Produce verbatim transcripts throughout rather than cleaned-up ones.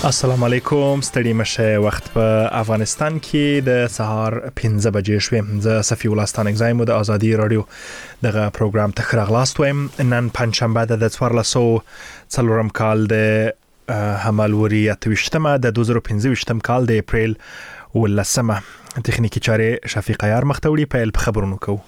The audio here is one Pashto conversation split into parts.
السلام علیکم، ستړي مشه. وخت په افغانستان کې د سهار پنځه بجې شوې. زه صفی الله ستانک زایم د ازادي رادیو دغه پروګرام ته خراغلاست وایم. نن پنځشنبه د څوارلسو څلورم کال د حملوري اتوشتمه د دوه زره پنځه ویشتم کال د اپریل ولسمه. تخنیکی چارې شفیق عیار مختوړي. پیل په خبرونو کوو.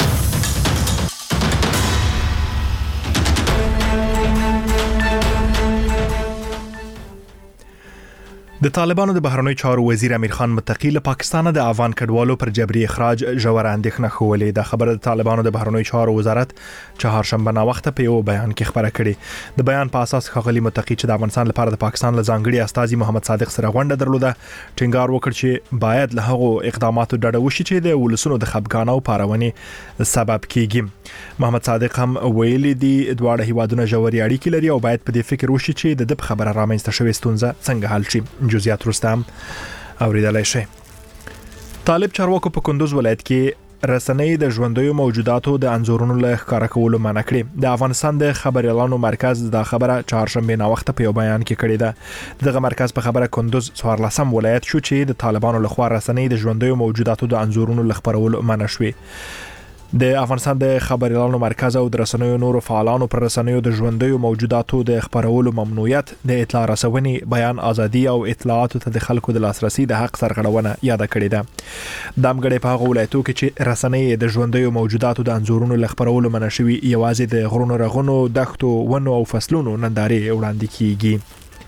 د طالبانو د بهرنیو چارو وزیر امیر خان متقی له پاکستان د افغان کډوالو پر جبري اخراج ژوره اندېښنه خولې. د خبره د طالبانو د بهرنیو چارو وزارت چهارشنبه نا وخت په یو بیان کې خبره کړې. د بیان په اساس ښاغلي متقی چې د افغانستان لپاره د پاکستان له ځانګړي استازي محمد صادق سره غونډه درلوده، ټینګار وکړ چې باید له هغو اقداماتو ډډه وشي چې د ولسونو د خپګان او پارونې سبب کیږي. محمد صادق هم ویلي دي دواړه هیوادونه ژورې اړیکې لري او باید په دې فکر وشي چې د د خبره رامنځته شوې ستونزه څنګه حل شي. جزئیات رستم اوریدلای شي. طالب چارواکو په کندوز ولایت کې رسنۍ د ژوندیو موجوداتو د انځورونو له ښکاره کولو منع کړې. د افغانستان د خبر اعلانو مرکز دا خبره چهارشنبه نا وخت په یو بیان کې کړې ده. دغه مرکز په خبره کندوز څوارلسم ولایت شو چې د طالبانو لخوا رسنۍ د ژوندیو موجوداتو د انځورونو له خبرولو منع شوې. د افغانستان د خبر اعلانو مرکز او د رسنیو نورو فعالانو پر رسنیو د ژوندیو موجوداتو د خبرولو ممنوعیت، د اطلاع رسونې، بیان ازادي او اطلاعاتو ته د خلکو د لاسرسي د حق سرغړونه یاد کړې ده. د امګړې په هغه ولایتو کې چې رسنۍ د ژوندیو موجوداتو د انځورونو له خبرولو منع شوي، یوازې د غرونو رغونو، دښتو، ونو او فصلونو نندارې وړاندې کیږي.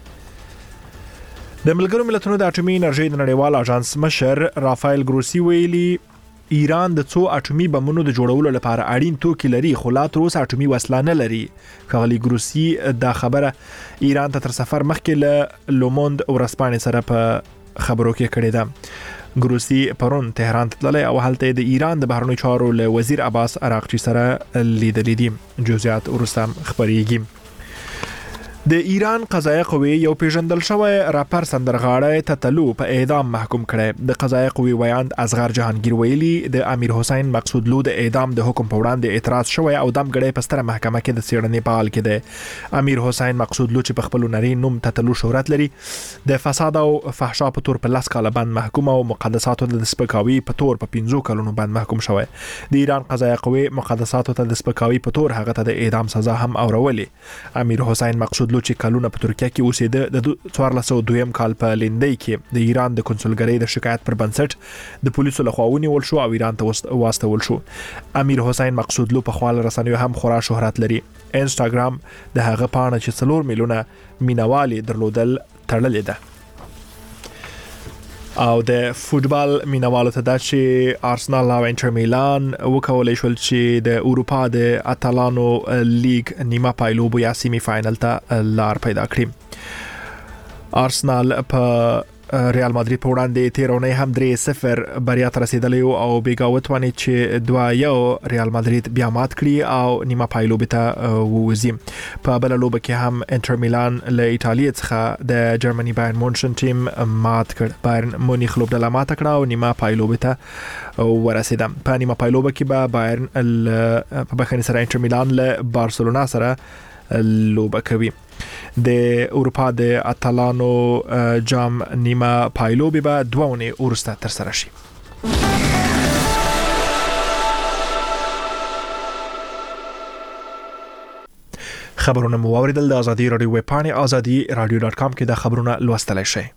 د ملګرو ملتونو د اټومي انرژي د نړیوال اژانس مشر رافایل ګروسی ویلي ایران د څو اټومي بمونو د جوړولو لپاره اړین توکي لري، خو لا تر اوسه اټومي وسله نه لري. ښاغلي ګروسی دا خبره ایران ته تر سفر مخکې له لوموند ورځپاڼې سره په خبرو کې کړې ده. ګروسی پرون تهران ته تللی او هلته د ایران د بهرنیو چارو له وزیر عباس عراقچي سره لیدلي دي. جزئیات وروسته خبرېږي. د ایران قضایه قوې یو پیژندل شوی راپر سندرغاړی تتلو په اعدام محکوم کړی. د قضایه قوې ویاند اصغر جهانگیر ویلي د امیر حسین مقصودلو د اعدام د حکم په وړاندې اعتراض شوی او دمګړی په ستره محکمه کې د څېړنې په حال کې دی. امیر حسین مقصودلو چې په خپل نری نوم تتلو شهرت لري، د فساد او فحشا په تور په لاس کاله بند محکوم او مقدساتو د سپکاوي په تور په پنځو کلونو بند محکوم شوی. د ایران قضایه قوې مقدساتو ته د سپکاوي په تور هغه ته د اعدام سزا هم اورولې. امیر حسین مقصودلو چې کلونه په ترکیه کې اوسېده، د څوارلسو دویم کال په لیندۍ کې د ایران د کنسولګرۍ د شکایت پر بنسټ د پولیسو لخوا ونیول شو او ایران ته واستول شو. امیر حسین مقصودلو په خپل رسنیو هم خورا شهرت لري. انسټاګرام د هغه پاڼه چې څلور میلیونه مینوالي درلودل تړلې ده. او د فوټبال مینوالو ته دا چې آرسنال او انټر میلان وکولای شول چې د اروپا د اتلانو لیگ نیمه پایلوب یا سیمی فاینل ته لار پیدا کړي. آرسنال په ریال مادرید په وړاندې تیرونی هم درې صفر بریا ته رسیدلی او بیګا وتواني چې دوه یو ریال مادرید بیا مات کړي او نیمه پایلوب ته ووځي. په بل لوبه کې هم انټر میلان له ایتالیا څخه د جرمني بایرن مونشن ټیم مات کړ. بایرن مونیخ لوبډله ماته کړه او نیمه پایلوب ته ورسیده. په نیمه پایلوب کې به بایرن په بخښنې سره انټر میلان له بارسلونا سره لوبه کوي. د اروپا د اتلانو جام نیمه پایلوب به دوه اونۍ وروسته ترسره شي. خبرونه مو واوریدل. د ازادي رادیو ویب پاڼې ازادي رادیو ډاټ کام کې د خبرونه لوستلای شئ.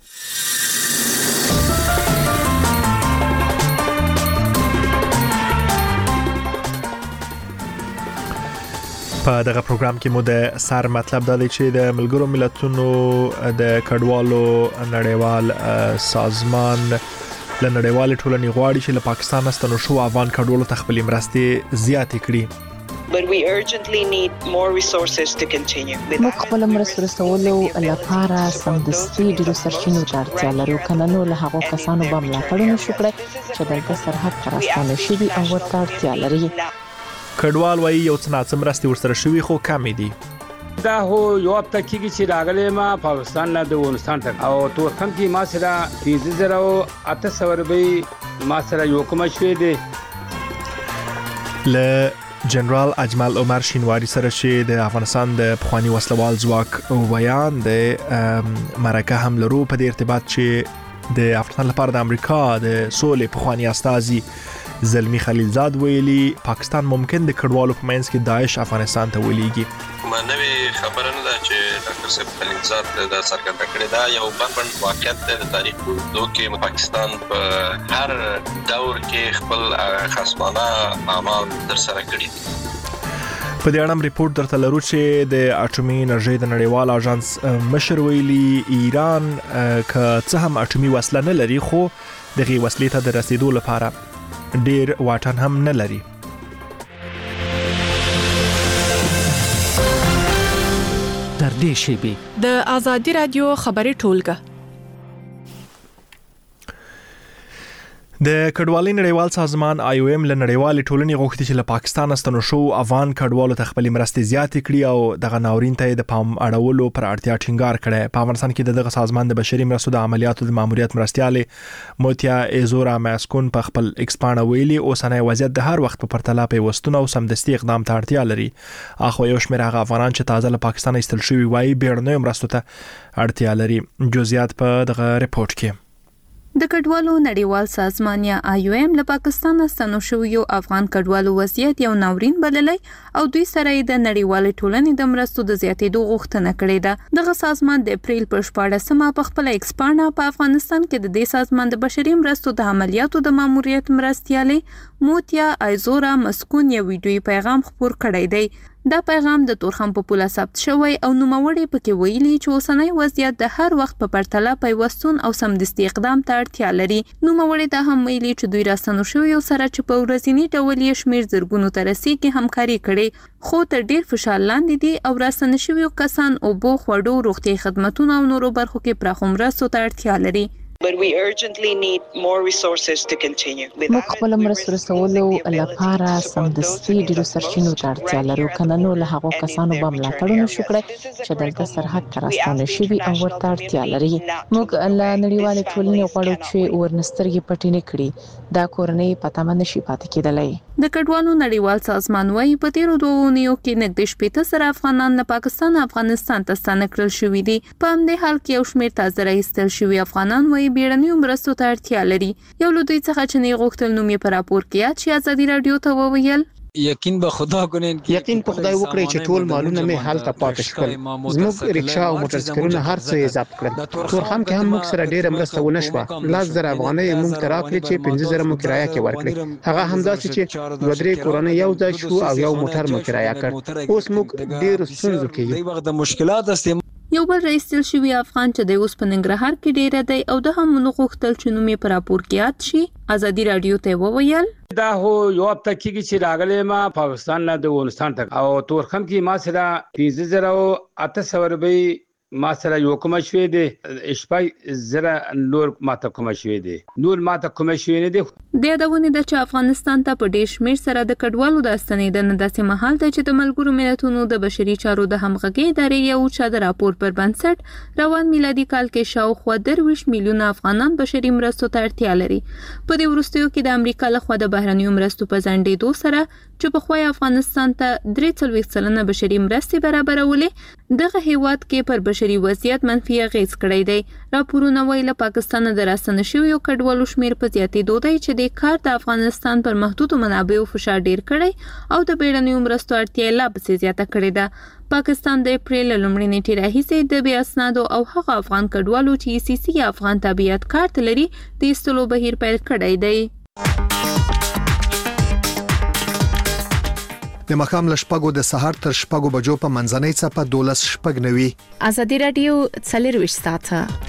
په دغه پروګرام کې مو د سر مطلب دا دی چې د ملګرو ملتونو د کډوالو نړیوال سازمان له نړیوال ټولنې غواړي چې له پاکستان ستنو شو افغان کډوالو ته خپل مرستې زیاتې کړي. But we urgently need more resources to continue. موږ خپل مرستې رسولو لپاره سمدستي ډیرو سرچینو ته اړتیا لرو. کنه نو له هغو کسانو به ملاتړ نشو کړی چې دلته سرحد ته راستانه شوي او ورته اړتیا لري. کډوال وایي یو څه ناڅه مرستې ورسره شوي خو کمې دي. دا هو یو هفته کېږي چې راغلی ما پاکستان نه د افغانستان ته او تورخم کې ما سره پنځه زره او اته سوه روپۍ ما سره یو کومه شوې دي. له جنرال اجمل عمر شینواری سره چې د افغانستان د پخوانی وسلوال ځواک ویان د مرکه هم لرو په دې ارتباط چې د افغانستان لپاره د امریکا د سولې پخوانی استازي زلمی خلیلزاد ویلي پاکستان ممکن د کډوالو په منځ کې داعش افغانستان ته ولېږي. ما نوې خبره نه ده چې ډاکټر صاحب خلیلزاد د سرګرده کړې دا یو بند واقعیت د تاریخ په اوږدو کې پاکستان په هر دور کې خپل خصمانه اعمال ترسره کړي دي. په دې اړه ریپورت درته لرو چې د اټومي انرژي د نړیوال اژانس مشر ویلي ایران که څه هم اټومي وسله نه لري خو دغه وسلې ته د رسیدو لپاره ډیر واټن هم نه لري. در دې شیبه د آزادی رادیو خبري ټولګه د کډوالۍ نړیوال سازمان آی او ایم له نړیوالې ټولنې غوښتي چې له پاکستان ستنو شو افغان کډوالو ته خپل مرستې زیاتې کړي او دغه ناورین ته د پام اړولو پر اړتیا ټینګار کړي. په افغانستان کې دغه سازمان د بشري مرستو د عملیاتو د ماموریت مرستياله موتیا ایزورا ماسکون په خپل ایکس پاڼه ویلي اوسنۍ وضعیت د هر وخت په پرتله په وستونه او سمدستي اقدام ته اړتیا لري. اخو یو شمېر هغه افغانان چې تازه له پاکستان ایستل شوي وایي بیړنیو مرستو ته اړتیا لري. جزئیات په دغه ریپورت کې. د کډوالو نړیوال سازمان یا آی او ایم له پاکستان ستنو شویو افغان کډوالو وضعیت یو ناورین بللی او دوی سره د نړیوال ټولنې د مرستو د زیاتېدو غوښتنه کړې ده. دغه سازمان د اپریل په شپاړسمه په خپل ایکس پاڼه په افغانستان کې د دې سازمان د بشري مرستو د عملیاتو د ماموریت مرستياله موتیا ایزورا ماسکون یو ویډیویي پیغام خپور کړی دی. دا پیغام د تورخم په پوله ثبت شوی او نوموړی پکې ویلي چې اوسنۍ وضعیت د هر وخت په پرتله پیوستون او سمدستي اقدام ته اړتیا لري. نوموړی دا هم ویلي چې دوی راستنو شوي سره چې په ورځني ډول یې شمیر زرګونو ته رسیږي همکاري کړي خو تر ډیر فشار لاندې دي او راستنو شوي کسان او بو خوړو روغتي خدماتونه او نورو برخو کې پراخ مرستو ته اړتیا لري. But we urgently need more resources to continue. موږ خپل مرستو رسولو لپاره سمدستي ډیرو سرچینو ته اړتیا لرو کنه نو له هغو کسانو به ملاتړ نشو کړی چې دلته سرحد ته راستنه شوي او ورته اړتیا لري. موږ له نړیوالې ټولنې غواړو چې ورنسترګې پټې نه کړي. دا کورنۍ په تمه نشي پاتې کېدلی. د کډوالو نړیوال سازمان وايي په تیرو دوه اونیو کې نږدې شپږ سره افغانان له پاکستان افغانستان ته ستانه کړل شوي دي. په همدې حال کې یو شمېر تازه راایستل شوي افغانان وايي بیړنیو مرستو ته اړتیا لري. یو له دوی څخه چې نه غوښتل نوم یې په راپور کې یاد شي آزادي رادیو ته وویل یقین به خدا کنین یقین په خدای وکړئ چې ټول مالونه مې حالت پاتې شول. زموږ رکشا او موټر سایکلونه هر څه یې ضبط کړل. تورخم کې هم موږ سره ډېر مرسته ونه شوه. لاس زر افغانۍ موږ ته راکړي چې پنځه زره مو کرایه کې ورکړي. هغه همداسې چې دوه درې کورونه یو ځای شو او یو موټر مو کرایه کړ. اوس موږ ډېر ستونزو کې یو. وخت د مشکلات است. یو بل رئیسل شوی افغان چې د اوس په ننګرهار کې ډیر دی او د هم نو غوښتل چې نوم یې پر راپور کې یاد شي. آزادي رادیو ته وویل دا هو یو هفته کې چې راغلی ما پاکستان نه د افغانستان ته او تورخم کې ما سره پنځه زره او اته سوه روپۍ ما سره یو کوم شوي دي شپږ زره نور ما ته کوم شوي دي نور ما ته کوم شوي نه دي. د یادونه ده چې افغانستان ته په ډیر شمیر سره د کډوالو د ستنېدنې داسې مهال ته چې د ملګرو ملتونو د بشري چارو د همغږي ادارې یو چا د راپور پر بنسټ روان میلادي کال کې شاوخوا درویشت میلیونه افغانان بشري مرستو ته اړتیا لري. په دې وروستیو کې د امریکا لخوا د بهرنیو مرستو په ځنډېدو سره چې په خوای افغانستان ته درې څلوېښت سلنه بشري مرستې برابرولې دغه هیواد کې پر بشري وضعیت منفي اغیز کړی دی. راپورونه وایي له پاکستان د راستنه شویو کډوالو شمیر په زیاتېدو دی چې د کار د افغانستان پر محدودو منابعو فشار ډیر کړی او د بیړنیو مرستو اړتیا لا پسې زیاته کړې ده. پاکستان د اپریل لومړۍ نیټې راهیسې د بې اسنادو او هغه افغان کډوالو چې سی سی افغان تابعیت کارت لري د ایستلو بهیر پیل کړی دی. د مخام لشپګو د سحر تر شپګو بجو په منځنۍ صفه دولس شپګ نوي. آزادي رادیو څلرويشت ساعته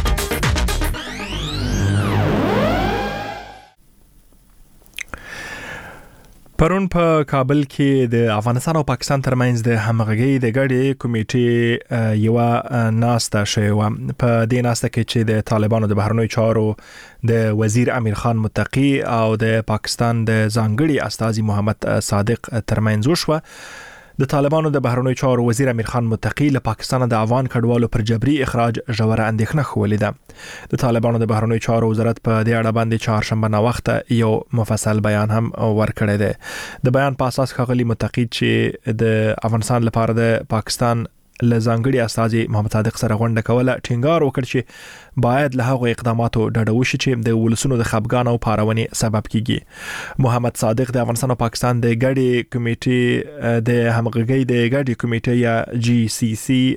پرون په کابل کې د افغانستان او پاکستان ترمنځ د همغږي د ګډې کمیټې یو ناسته شوې و. په دې ناسته کې چې د طالبانو د بهرنیو چارو د وزیر امیر خان متقی او د پاکستان د ځانګړي استازي محمد صادق ترمنځ وشوه. د طالبانو د بهرنیو چارو وزیر امیر خان متقی له پاکستان د افغان کډوالو پر جبري اخراج ژوره اندېښنه خولې ده. د طالبانو د بهرنیو چارو وزارت په دې اړه باندې چهارشنبه ناوخته یو مفصل بیان هم ورکړی دی. د بیان په اساس ښاغلي متقی چې د افغانستان لپاره د پاکستان له ځانګړي استازي محمد صادق سره غونډه کوله ټینګار وکړ چې باید له هغو اقداماتو ډډه وشي چې د ولسونو د خپګان او پارونې سبب کیږي. محمد صادق د افغانستان او پاکستان د ګډي کمیټې د همغږۍ د ګډي کمیټې یا جی سی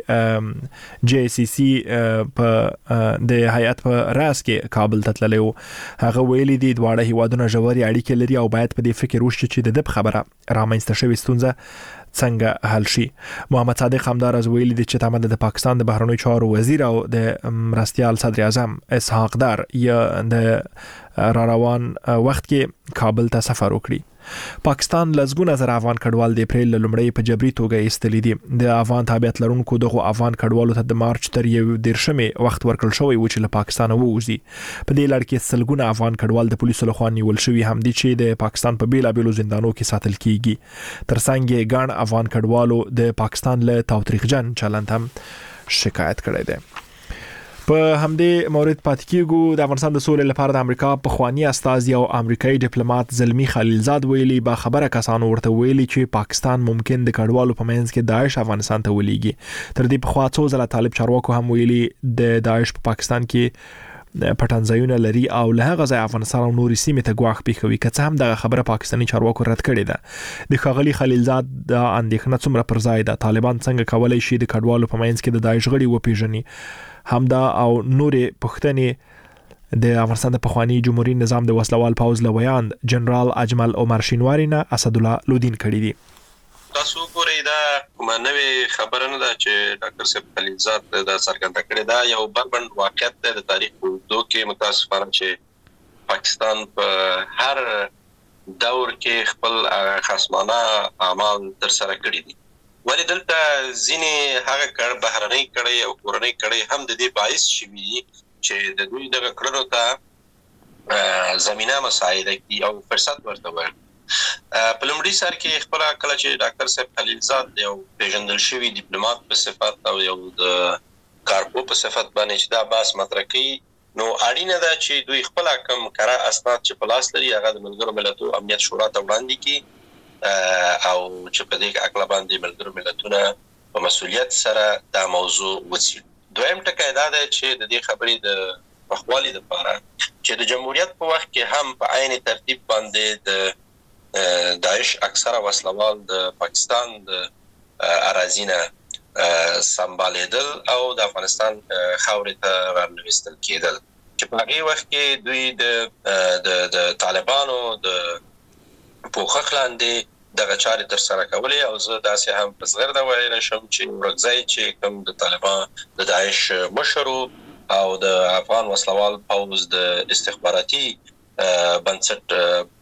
سی جی سی سی په د هیئت په راس کې کابل ته تللی و. هغه ویلي دي دواړه هیوادونه ژورې اړیکې لري او باید په دې فکر وشي چې د دې خبره رامنځته شوې ستونزه څنګه حل شي. محمد صادق همدارز ویلي دي چې تمام د پاکستان د بهرنیو چارو وزیر او د مرستیال صدر اعظم اسحاق دار یا د را روان وخت کې کابل ته سفر وکړي. پاکستان لزګونه زر افغان کډوال د اپریل لومړی په جبري توګه ایستلې دي. د افغان تابعیت لرونکو دغه افغان کډوالو ته د مارچ تر یو دیرشمې وخت ورکړل شوی و چې له پاکستان ووځي. په دې لړ کې سلګونه افغان کډوال د پولیسو لخوا نیول شوي هم دي چې د پاکستان په بیلابیلو زندانونو کې ساتل کیږي. ترڅنګ یې ګڼ افغان کډوالو د پاکستان له تاوتریخجن چلند هم شکایت کړی دی. په همدې مورد پاتې کېږو. د افغانستان د سولې لپاره د امریکا په خوانی استازي او امریکایي ډیپلوماټ زلمی خلیلزاد ویلي با خبره کسانو ورته ویلي چې پاکستان ممکن د کډوالو په منځ کې داعش افغانستان ته ولېږي. تر دې په خوا څو ځله طالب چارواکو هم ویلي د داعش په پاکستان کې پټنځایونه لري او له هغه ځای افغانستان او نورې سیمې ته ګواښ پیښوي. که څه هم دغه خبره پاکستاني چارواکو رد کړې ده. د ښاغلي خلیلزاد د اندېښنه څومره پر ځای ده. طالبان څنګه کولی شي د کډوالو په منځ کې د داعش غړي وپیژني. همدا او نورې پښتنې د افغانستان د پخوانی جمهوریت نظام د وسلوال پوز لویان جنرال اجمل عمر شینواری نه اسد الله لودین کړی دي. تاسو ګورئ دا کومه نوې خبره نه ده چې ډاکټر صاحب خلیلزاد دا څرګنده کړې ده. یو بربند واقعیت دی د تاریخ په اوږدو کې متاسفانه چې پاکستان په هر دور کې خپل خصمانه اعمال تر سره کړي دي. ولی دلته ځینې هغه کړه بهرنۍ کړي او کورنۍ کړي هم د دې باعث شوي چې د دوی دغه کړنو ته زمينه مساعده کی او فرصت ورته ورکړي. په لومړي سر کې خپل کله چې ډاکټر صاحب خلیلزاد یو پیژندل شوی ډیپلوماټ په صفت او یو د کارپو په صفت باندې چې دا باس مطرح کوي نو اړینه ده چې دوی خپل کم کړه اسناد چې په لاس لري هغه د ملګرو ملتونو امنیت شورا ته وړاندې کړي او چې په دې اکلا باندې ملګرو ملتونه په مسؤلیت سره دا موضوع وڅېړي. دویم ټکی دا دی چې د دې خبرې د پخوالي لپاره چې د جمهوریت په وخت کې هم په عین ترتیب باندې د داعش اکثره وسلوال د پاکستان د اراضینه سمبالیدل او د افغانستان خاورې ته رانوستل کېدل چې په هغه وخت کې دوی د د طالبانو د پوخخ لاندې دغه چارې تر سره کولې او زه داسې هم په زغرده ویلی شم چې ورکزی چې کوم د طالبان د داعش مشر او د افغان وسلوال پوز د استخباراتي بنسټ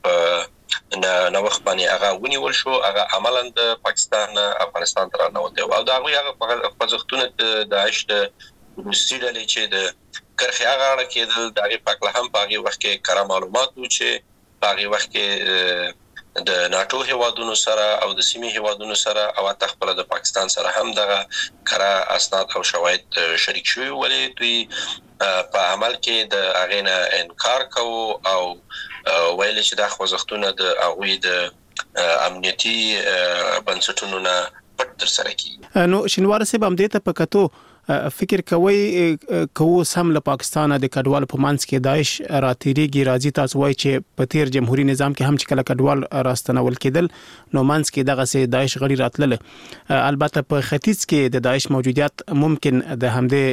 په نوښت باندې هغه ونیول شو. هغه عملاً د پاکستان افغانستان ته رانوتی او د هغوی هغه خوځښتونه د داعش د روسي ډلې چې د کرښې هغه اړه کېدل د هغې په هکله هم په هغې وخت کې کره معلومات و چې په هغې وخت کې د ناټو هیوادونو سره او د سیمې هیوادونو سره او حتی خپل د پاکستان سره هم دغه کره اسناد او شواهد شریک شوي ولې دوی په عمل کې د هغې نه انکار کوو او ویل چې دا خوځښتونه د هغوی د امنیتي بنسټونو نه پټ ترسره کیږي. نو شینواره صاحب همدې ته په کتو فکر کوي کوو سم له پاکستان د کډوال په منځ کې داعش راتېریږي راځي تاسو وایي چې په تیر جمهوریت نظام کې هم چې کله کډوال راستنول کېدل نو منځ کې دغه سي داعش غړي راتلل. البته په ختیځ کې د داعش موجودیت ممکن د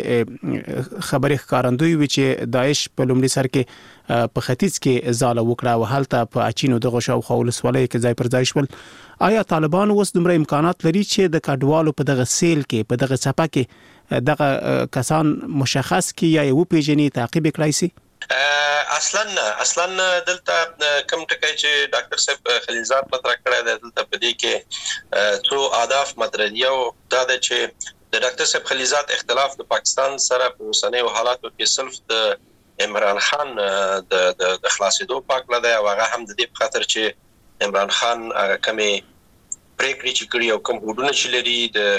همدې خبرې ښکارندوی وي چې داعش په لومړي سر کې په ختیځ کې ځاله وکړه او هلته په اچینو دغه شاوخوا ولسوالۍ کې ځای پر ځای شول. آیا طالبان اوس دومره امکانات لري چې د کډوالو په دغه سیل کې په دغه څپه کې دغه کسان مشخص کی یا یو پیژنې تعقیب کړای شي؟ اصلا اصلا دلته کوم ټکی چې ډاکټر صاحب خلیلزاد مطرح کړی دی دلته په دې کې څو اهداف مطرح دي او دا د چې د ډاکټر صاحب خلیلزاد اختلاف د پاکستان سره په اوسنیو حالاتو کې صرف د عمران خان د د خلاصېدو پاک لده او هغه هم د دې په خاطر چې عمران خان هغه کمی پریکړې چې کړي او کوم هوډونه چې لري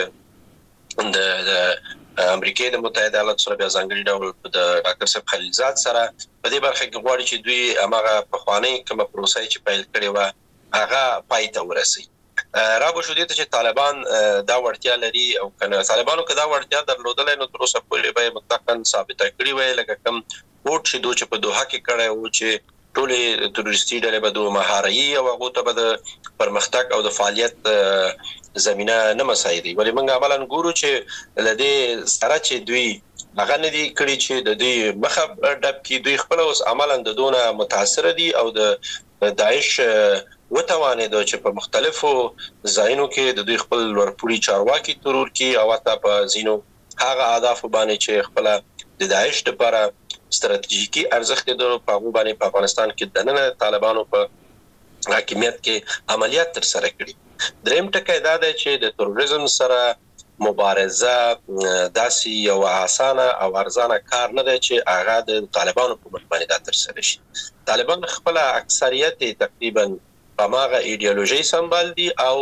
د د امریکای د متحده ایالاتو سره بیا ځانګړي ډول د ډاکټر صاحب خلیلزاد سره په دې برخه کې غواړي چې دوی هغه پخوانی کومه پروسه چې پیل کړې و هغه پای ته ورسي. را به شو دي چې طالبان دا وړتیا لري او کنه طالبانو کدا وړتیا درلودل نو تر اوسه پورې به مطلقاً ثابته کړی وای لکه کوم ووټ چې دوی په دوحه کې کړی او چې ټولې تروریستي ډلې به دوه مهاري او هغه ته به د پرمختګ او د فعالیت زمينه نه مساعدي ولې موږ عملاً ګورو چې لدې سره چې دوی هغه نه دي کړی چې د دوی مخه ډب کې دوی خپل اوس عملاً د دونه متاثر دي او د داعش وتوانه د چې په مختلفو ځایونو کې د دوی خپل ورپوړي چارواکي ترور کې او تا په زینو هغه اهداف باندې چې خپل د داعش لپاره ستراتیژیکي ارزښت د په باندې په افغانستان کې د نن طالبانو په حاکمیت کې عملیات تر سره کړي. دریم ټکی دا دی چې د تروریزم سره مبارزه داسي یو اسانه او ارزانه کار نه دی چې هغه د طالبانو په مخ باندې تر سره شي. طالبان خپل اکثریت تقریبا هماغه ایدئولوژي سمبال دي او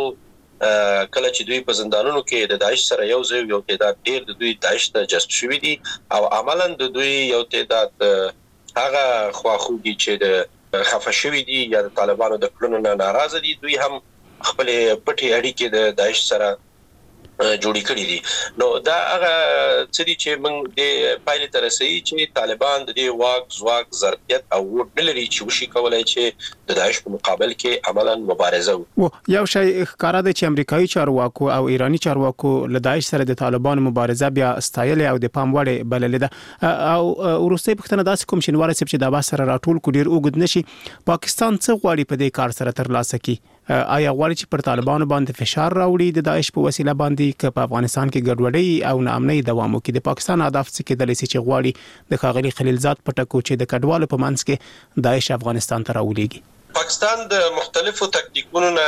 کله چې دوی په زندانونو کې د داعش سره یو ځای یو تعداد ډیر د دوی داعش ته جذب شوي دي او عملاً د دوی یو تعداد هغه خواخوږي چې د خفه شوي دي یا د طالبانو د کړنو نه ناراضه دي دوی هم خپل پټي اړیکې د داعش سره جوړی کړی دي. نو دا هغه څه دي چې موږ د پایله تر رسېږي چې طالبان د دې واک زواک ظرفیت او وړ لري چې وشي کولای چې د داعش په مقابل کې عملاً مبارزه وکړي. یو شی ښکارا دی چې امریکایي چارواکو او ایرانی چارواکو له داعش سره د طالبان مبارزه بیا ستایل او د پام وړ بلل ده او ورسته پښتنه داسې کوم شنوار سپ چې دا با سره راټول کو ډیر اوګد نشي. پاکستان څه غواړي په دې کار سره ترلاسه کړي؟ آیا غواړي چې پر طالبانو باندې فشار راوړي د داعش په وسیله باندې چې په افغانستان کې ګډوډي او ناامنۍ دوام وکړي؟ د پاکستان هدف څه کېدلی شي چې غواړي د ښاغلي خلیلزاد په ټکو چې د کډوالو په منځ کې داعش افغانستان ته راولېږي؟ پاکستان د مختلفو تکتیکونو نه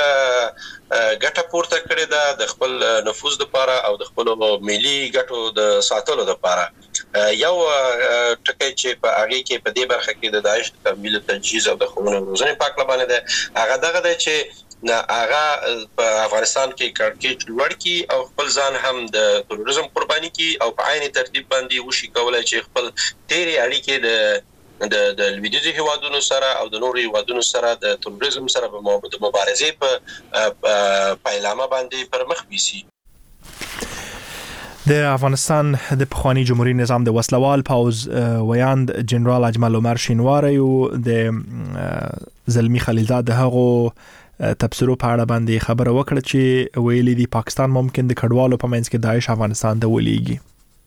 ګټه پورته کړې ده د خپل نفوذ لپاره او د خپل ملي ګټو د ساتلو لپاره. یو ټکی چې په هغه کې په دې برخه کې د داعش تکمیل تجهیز او د خونو روزنې پاک لبانه ده هغه دغه ده چې نه هغه په افغانستان کې کارکېټ لوړ کی او خپل ځان هم د تروریزم قرباني کی او په عین ترتیب باندې وشي کولای چې خپل تیری اړیکې د د د لویدیځ هیوادونو سره او د نورو هیوادونو سره د تروریزم سره په مبارزې په پایلامه باندې پر مخ بیسي. د افغانستان د پخوانی جمهوریت نظام د وسلوال پاوز ویاند جنرال اجمل عمر شینواری او د زلمی خلیلزاد هغه تبصرو په اړه باندې خبره وکړه چې ویلي دی پاکستان ممکن د کډوالو په منځ کې داعش افغانستان ته ولېږي.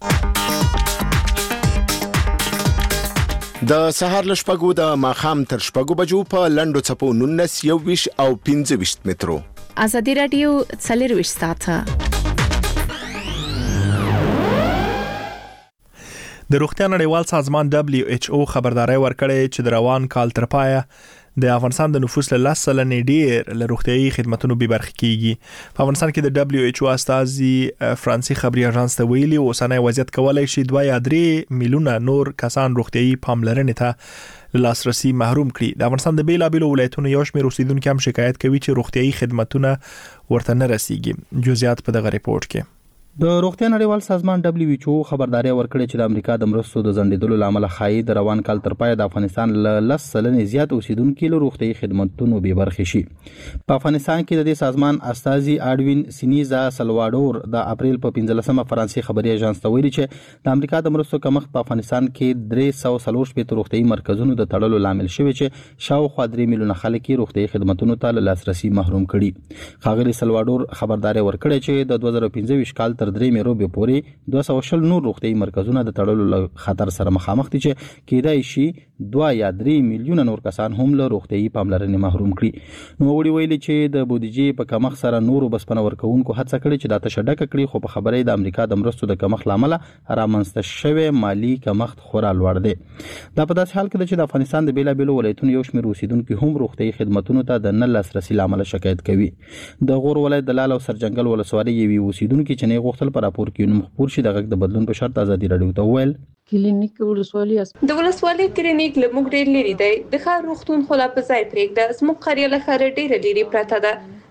د سهار لشپګو د ماخام تر شپګو بجو په لندو چپو نونس یو ویش او پنځه ویش مترو. ازادي رادیو څلرویشت ساعته د روغتیا نړیوال سازمان دبليو ایچ او خبرداري ورکړې چې د روان کال تر پایه د افغانستان د نفوس له لس سلنې ډیر له روغتيایي خدماتو به برخه کیږي. په افغانستان کې د دبليو ایچ او استازي فرانسي خبري اژانس ته ویلي اوسنۍ وضعیت کولای شي دوه یا درې میلیونه نور کسان روغتيایي پاملرنې ته لاسرسي محروم کړي. د افغانستان د بیلابیلو ولایتونو یو شمېر اوسیدونکو هم شکایت کوي چې روغتيایي خدماتونه ورته نه رسیږي. جزئیات په دغه ریپورت کې. د روغتیا نړیوال سازمان دبليو ایچ او خبرداري ورکړې چې د امریکا د مرستو د ځنډېدلو لامل خایي د روان کال تر پای د افغانستان له لس سلنې زیات اوسیدونکو له روغتي خدماتونو به برخه شي. په افغانستان کې د دې سازمان استازي اډوین سینیزا سلواډور د اپریل په پنځلسمه فرانسې خبري اژانس ته ویلي چې د امریکا د مرستو کمښت په افغانستان کې درې سوه څلور شپېته روغتي مرکزونو د تړلو لامل شوی چې شاوخوا درې میلیونه خلک روغتي خدماتونو ته لاسرسي محروم کړي. ښاغلي سلواډور خبرداري ورکړې چې د دوه زره پنځه ویشت کال تر درې میرو به پورې دوه سوه شل نور روغتي مرکزونه د تړلو خطر سره مخامخ دي چې کېدای شي دوه یا درې میلیونه نور کسان هم له روغتي پاملرنې محروم کړي. نو وړي ویلي چې د بودیجې په کمښت سره نورو بسپنه ورکوونکو هڅه کړې چې دا تشدک کړي خو په خبرې د امریکا د مرستو د کمښت لامل رامنځته شوی مالی کمښت خورا لوړ دی. دا په داسې حال کې چې د افغانستان د بیلابیلو ولایتونو یو شمېر اوسیدونکو هم روغتي خدماتونو ته د نه لاسرسي لامل شکایت کوي. د غور ولایت د لال او سرجنګل ولسوالۍ یوې اوسیدونکو چې نه غوښتل پر راپور کې نوم خپور شي د غږ د بدلون په شرط ازادي رادیو ته وویل کلینیک ولسوالۍ د ولسوالۍ کلینیک له موږ ډېر لري دی د ښار روغتون خو لا په ځای پرېږده زموږ قریه له ښاره ډېره لرې پرته ده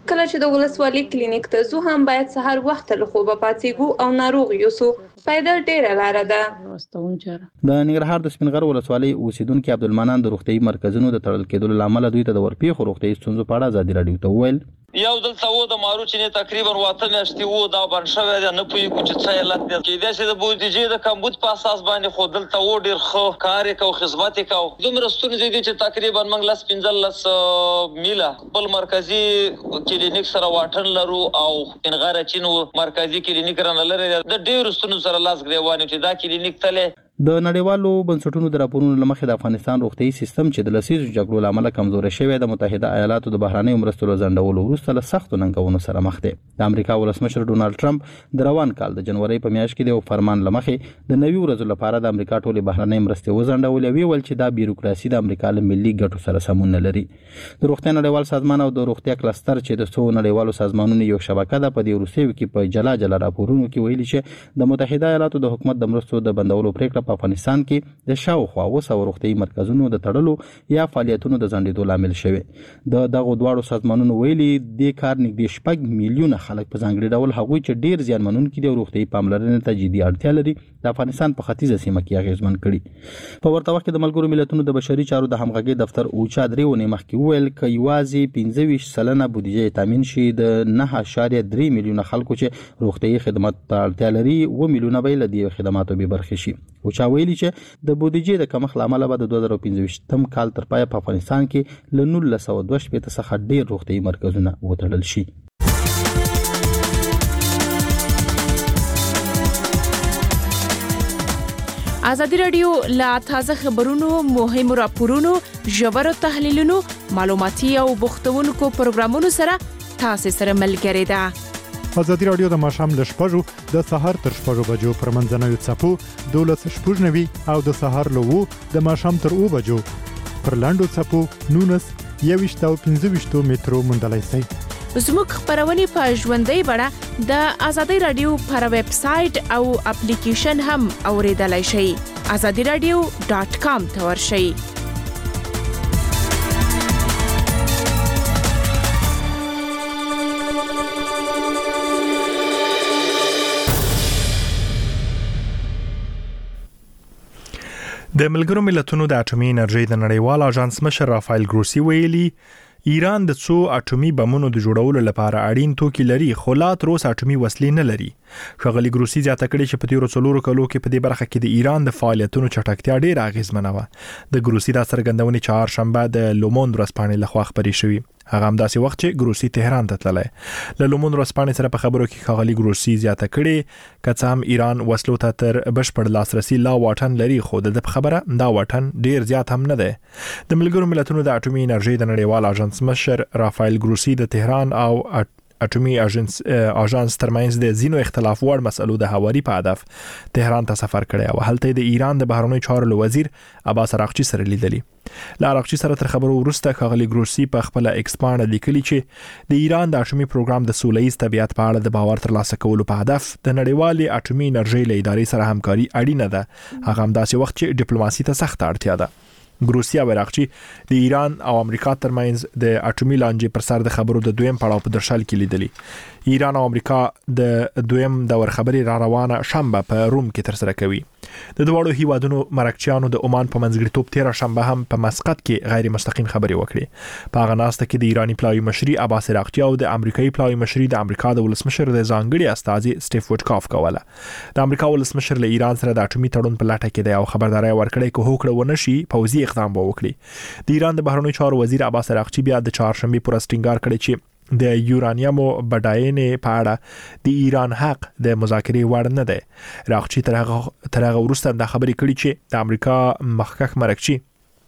کله چې د ولسوالۍ کلینیک ته ځو هم باید سهار وخت له خوبه پاتېږو او ناروغ یوسو. پیدل ډیره لاره ده. د ننګرهار د سپینغر ولسوالۍ اوسیدونکو عبدالمنان د روغتي مرکزونو د تړل کېدلو لامل دوی ته د ورپېښو روغتي ستونزو په اړه ازادي راډیو ته وویل یو دلته و د مارو چې تقریبا واته میاشتې وو دا بن شوی دی نه پوهېږو چې څه علت دی کېدای شي د بودیجې د کمبود په اساس باندې خو دلته و ډېر ښه کار یې کوو خدمت یې کوو دومره ستونزې دي چې تقریبا موږ لس پنځلس میله خپل مرکزي کلینیک سره واټن لرو او سپینغر اچین مرکزي کلینیک رانه لري د ډېرو ستونزو سره لاس ګرېوان یو چې دا کلینیک تللی د نړیوالو بنسټونو د راپورونو له مخې د افغانستان روغتي سیستم چې د لسیزو جګړو له امله کمزوری شوی د متحده ایالاتو د بهرنیو مرستو له ځنډولو وروسته له سختو ننګونو سره مخ دی. د امریکا ولسمشر ډونالډ ټرمپ د روان کال د جنوري په میاشت کې د یو فرمان له مخې د نوي ورځو لپاره د امریکا ټولې بهرنۍ مرستې وځنډولې او ویل چې دا بیروکراسي د امریکا له ملي ګټو سره سمون نه لري. د روغتیا نړیوال سازمان او د روغتیا کلستر چې د څو نړیوالو سازمانونو یو شبکه ده په دې وروستیو کې په جلا جلا راپورونو کې ویلي چې د متحده ایالاتو د حکومت د مرستو د بندولو پریکړه په افغانستان کې د شاوخوا اوس او روغتي مرکزونو د تړلو یا فعالیتونو د ځنډېدو لامل شوی. د دغه دواړو سازمانونو ویلي د کار نږدې شپږ میلیونه خلک په ځانګړي ډول هغوی چې ډیر زیانمنونکي دي او روغتي پاملرنې ته جدي اړتیا لري د افغانستان په ختیځه سیمه کې اغېزمن کړي. په ورته وخت کې د ملګرو ملتونو د بشري چارو د همغږي دفتر اوچا درې ونې مخکې وویل که یوازې پنځه ویشت سلنه بودیجه تامین شي د نه اعشاریه درې میلیونه خلکو چې روغتي خدمات ته اړتیا لري و میلیونه به له دې خدماتو بې برخې شي. اوچا ویلي چې د بودیجې د کمښت له امله به د دوه زره پنځه ویشتم کال تر پایه په افغانستان کې له نولس سوه دوه شپېته څخه ډېر روغتیايي مرکزونه وتړل شي. ازادي راډیو لا تازه خبرونو مهمو راپورونو ژورو تحلیلونو معلوماتي او بوختونکو پروګرامونو سره تاسو سره ملګری ده. ازادي راډیو د ماښام له شپږو د سهار تر شپږو بجو پر منځنوي څپو دولس شپږ نوي او د سهار له اوو د ماښام تر اوو بجو پر لاندو څپو نونس یوویشت او پنځه ویشتو مترو موندلی شئ. زموږ خبرونه په ژوندۍ بڼه د ازادي راډیو پر ویب سټ او اپلیکیشن هم اوریدلای شئ. ازادي راډیو ډاٹ کام ته ورشئ. د ملګرو ملتونو د اټومي انرژي د نړیوال اژانس مشر رافایل ګروسی ویلي ایران د څو اټومي بمونو د جوړولو لپاره اړین توکي لري خو لا تر اوسه اټومي وسلې نه لري. ښاغلي ګروسی زیاته کړې چې په تیرو څلورو کلو کې په دې برخه کې د ایران د فعالیتونو چټکتیا ډېره اغېزمنه وه. د ګروسی دا څرګندونې چهارشنبه د لوموند ورځپاڼې لخوا خپرې شوې. هغه هم داسې وخت چې ګروسی تهران ته تللی. له لوموند ورځپاڼې سره په خبرو کې ښاغلي ګروسی زیاته کړې که څه هم ایران وسلو ته تر بشپړ لاسرسي لا واټن لري خو د ده په خبره دا واټن ډېر زیات هم نه دی. د ملګرو ملتونو د اټومي انرژي د نړیوال اژانس مشر رافایل ګروسی د تهران او اټومي اژانس اژانس ترمنځ د زینو اختلاف وړ مسلو د هواري په هدف تهران ته سفر کړی او هلته د ایران د بهرنیو چارو وزیر عباس اراغچی سره لیدلی. له اراغچی سره تر خبرو وروسته ښاغلي ګروسی په خپل ایکس پاڼه لیکلي چې د ایران د اټومي پروګرام د سولهییز طبیعت په اړه د باور ترلاسه کولو په هدف د نړیوالې اټومي انرژي له ادارې سره همکاري اړینه ده. هغه هم داسې وخت چې ډیپلوماسي ته سخت اړتیا ده. ګروسی او اراغچی د ایران او امریکا ترمنځ د اټومي لانجې پر سر د خبرو د دویم پړاو په درشل کې لیدلی. ایران او امریکا د دویم دور خبرې را روانه شنبه په روم کې تر سره کوي. د دوړو هیوادونو مرکچیانو د عمان په منځګړیتوب تیر شنبه هم په مسقط کې غیر مستقیم خبرې وکړې. په هغه ناسته کې د ایرانی پلاوی مشري عباس اراغچی او د امریکایي پلاوی مشري د امریکا د ولسمشر د ځانګړي استازي سټیف وټکاف کوله. د امریکا ولسمشر له ایران سره د اټومي تړون په لټه کې دی او خبرداري ورکړې چې هوکړه ونه شي پوځي اقدام به وکړي. د ایران د بهرنیو چارو وزیر عباس اراغچی بیا د چهارشنبه پر ټینګار کړی چې د یورانیمو بډاینې په اړه د ایران حق د مذاکرې وړ نه دی. اراغچی تر هغه تر هغه وروسته د خبرې کړې چې د امریکا مخکښ مرکچی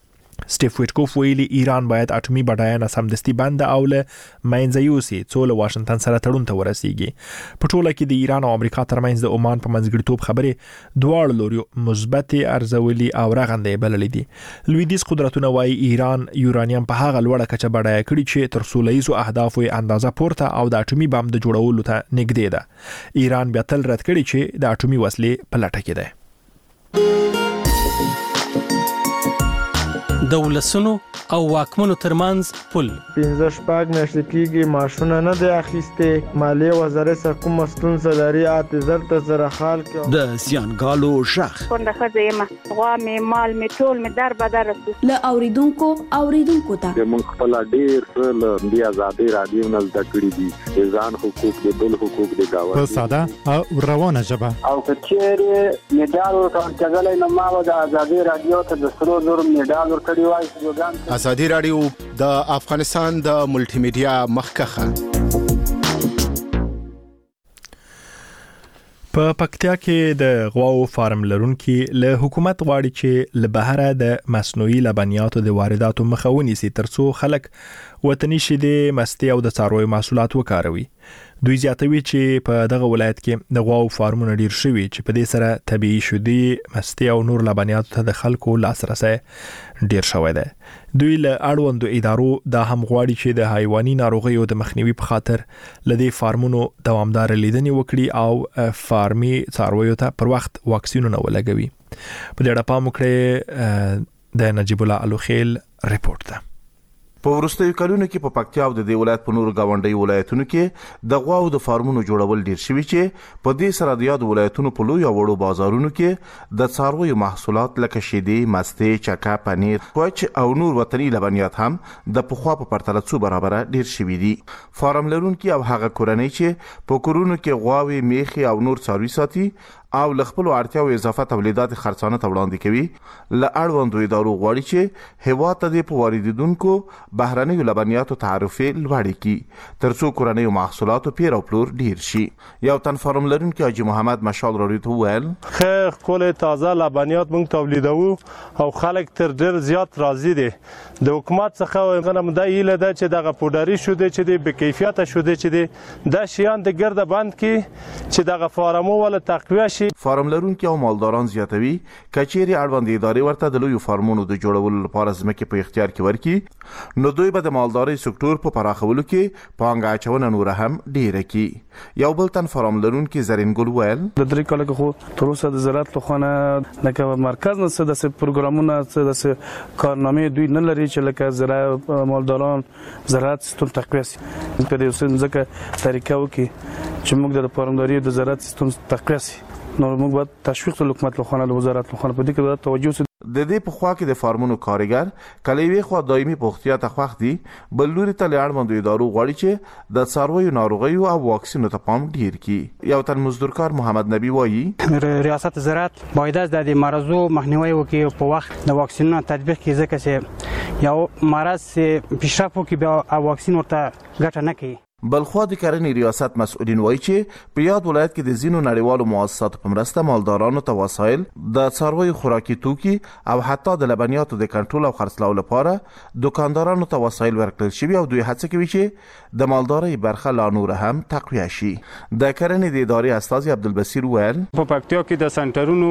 سټیف وټکوف ویلي ایران باید اټومي بډاینه سمدستي بند او له منځه یوسي څو له واشنگټن سره تړون ته ورسیږي. په ټوله کې د ایران او امریکا ترمنځ د عمان په منځګړیتوب خبرې دواړو لوري مثبت ارزولي او رغندې بللې دي. لویدیځ قدرتونه وايي ایران یورانیم په هغه لوړه کچه بډایه کړي چې تر سولهییزو اهدافو یې اندازه پورته او د اټومي بم د جوړولو ته نږدې ده. ایران بیا تل رد کړي چې د اټومي وسلې په لټه کې ده. د ولسونو او واکمنو ترمنځ پل. پنځه شپږ میاشتې کېږي معاشونه نه دی اخیستې. مالیې وزارت سره کومه ستونزه لري اته زر ته زره حال کړو. د زیانګالو ژغ څنګه ښځه یم غوا مې مال مې ټول مې در بدر له اوریدونکو اوریدونکو ته موږ خپل ډیر څه له دې آزادۍ رادیو نه زده کړي دي. ځان حقوق د بل حقوق د گاونډي په ساده او روانه ژبه. او کچېره میډال ورکړل کېدل نو ما د آزادۍ رادیو ته د سرو زر میډال ورکړی وای. آزادۍ رادیو د افغانستان د ملټي میډیا مخکخه. په پکتیا کې د غواو فارم لرونکي له حکومت غواړي چې له بهره د مصنوعي لبنیاتو د وارداتو مخه ونیسي ترڅو خلک وطني شیدې، مستې او د څارویو محصولات وکاروي. دوی زیاتوي چې په دغه ولایت کې د غواو فارمونه ډیر شوي چې په دې سره طبيعي شیدې، مستې او نور لبنیاتو ته د خلکو لاسرسي ډیر شوی دی. دوی له اړوندو ادارو دا هم غواړي چې د حیواني ناروغیو د مخنیوي په خاطر لدې فارمونو دوامدار لیدنې وکړي او فارمي څارویو ته پر وخت واکسینونه ولګوي. په دې اړه پام وکړئ. د نجیب الله الوخیل ریپورت ده. په ورستیو کلونو کې په پکتیا او د دې ولایت په نورو گاونډي ولایتونو کې د غواو د فارمونو جوړول ډیر شوي چې په دې سره د یاد ولایتونو په لوی او وړو بازارونو کې د څارویو محصولات لکه شیدې، مستې، چکه، پنیر، کوچ او نور وطني لبنیات هم د پخوا په پرتله څو برابر ډیر شوي دي. فارم لرونکي او هغه کورنۍ چې په کورونو کې غواوي، میخي او نور څاروي ساتي او ل خپل اړتیاو اضافه تولیدات خرڅانه وړاندې کوي، ل اړوندو ادارو غواړي چې هوا ته د واردیدونکو بهرنۍ لبنیاتو تعرفه لوړ کړي ترڅو کورنۍ محصولات پیر او پلور ډیر شي. یو تن فارم لرونکي حاجی محمد مشال راوي ته ویل خیر کول تازه لبنیات موږ تولیدوو او خلک تر ډیر زیات راضي دي. د حکومت څخه غنم د ایله د چې دغه پودری شو د چې د بکیفیت شو د چې د شیان د ګرده بند کې چې دغه فارمو ول تقویه شي. فارم لرونکي او مالداران زیاتوي کچېری اړوند ادارې ورته د لوی فارمونو د جوړولو لپاره ځمکې په اختیار کې ورکړي نو دوی به د مالدارۍ سکتور په پراخولو کې پانګه اچونه نور هم ډیره کړي. یو بل تن فارم لرونکي زرین ګل ویل د درې کال کې خو تر اوسه د زراعت لخوا لکه مرکز نه څه د پروګرامونه څه د کارنامې دوی نه لري چې لکه زراعت مالداران زراعت سیستم تقویه شي. په دې وسیله ځکه طریقه وکړي چې موږ د فارمداري د زراعت سیستم تقویه شي نو موږ باید تشویق د حکومت لخوا د وزارت لخوا په دې کې توجه د دې په خوا کې د فارمونو کارګر کله وی خو دایمي پوښتیا ته خوښ دي بل لوري ته لاړمند ادارو غواړي چې د څارویو ناروغیو او واکسینو ته پام ډیر کړي. یو تن مزدورکار محمد نبی وایي ریاست زراعت باید از د مرزو مخنیوي وکړي په وخت د واکسینونو تطبیق کې ځکه چې یو مرز پیشرفت وکړي بیا واکسین ورته ګټه نه کوي. بلخوا د کرنې ریاست مسؤلین وایي چې په یاد ولایت کې د زینو نړیوالو مؤسساتو په مرسته مالدارانو ته وسایل د څارویو خوراکي توکي او حتی د لبنیاتو د کنټرول او خرڅلاو لپاره دکاندارانو ته وسایل ورکړل شوي او دوی هڅه کوي چې د مالدارۍ برخه لا نور هم تقویه شي. د کرنې د ادارې استاذ عبدالبصیر ویل په پکتیا کې د سنټرونو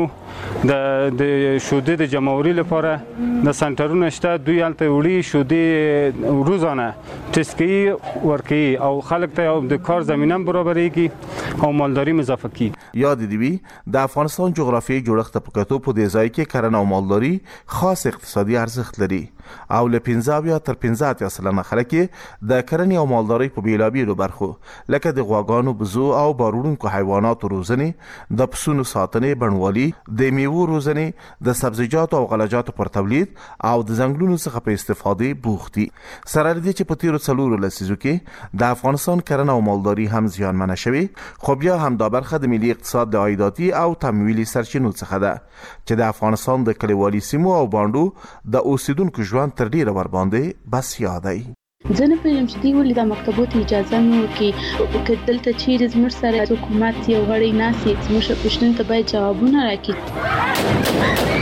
د د شودې د جمعوري لپاره د سنټرونو شته. دوی هلته وړي شودې روزانه ټیسټ کوي ورکوي او خلک ته د کار زمینه برابرېږي او مالداري اضافه کوي. یاد دی وی د افغانستان جغرافیایي جوړښت په کتو په دې ځای کې کرنه او مالداري خاص اقتصادي ارزښت لري او له پنځه یا تر پنځه اتیا سلنه خلک د کرنې او مالدارۍ په بیلابیلو برخو لکه د غواګانو، بزو او باروړونکو حیواناتو روزنې، د پسونو ساتنې، بڼوالي، د میوو روزنې، د سبزیجاتو او غلجاتو پر تولید او د ځنګلونو څخه په استفاده بوخت دي. سره دې چې په تیرو څلورو لسیزو کې د افغانستان کرنه او مالداري هم زیانمنه شوي خو بیا هم دا برخه د ملي اقتصاد د عایداتي او تمویلي سرچینو څخه ده چې د افغانستان د کلیوالي سیمو او باندو د اوسیدونکو ژوند تر ډیره ور باندې بسیا دی. زه نه پوهیږم چې دوی ولې د مکتبو ته اجازه نه ورکوي که دلته چیرې زموږ سره حکومت یو غړی ناست وي زموږ پوښتنو ته باید جوابونه راکړي.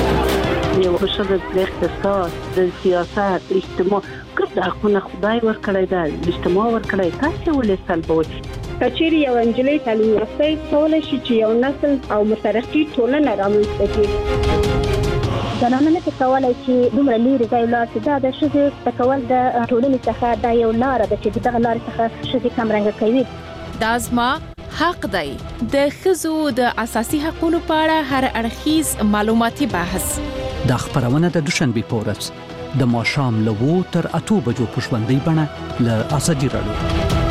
یو ښځه د اقتصاد، د سیاست، اجتماع ګډ حقونه خدای ورکړی دی، اجتماع ورکړی، تاسې ولې سلبوئ؟ کچېرې یو نجلۍ تعلیم یافته کولی شي چې یو نسل او مترقي ټولنه رامنځته کړي. زنانه نه کولی چې دومره لرې ځای ولاړ شي. دا د ښځې زده کول د ټولنې څخه دا یو لاره ده چې دغه لارې څخه ښځې کمرنګه کوي. دا زما حق دی. د ښځو د اساسي حقوقو په اړه هر اړخیز معلوماتي بحث دا خبرونه د دوشنبه په ورځ د ماښام له اوو تر اتو بجو په ژوندۍ بڼه له ازادي راډیو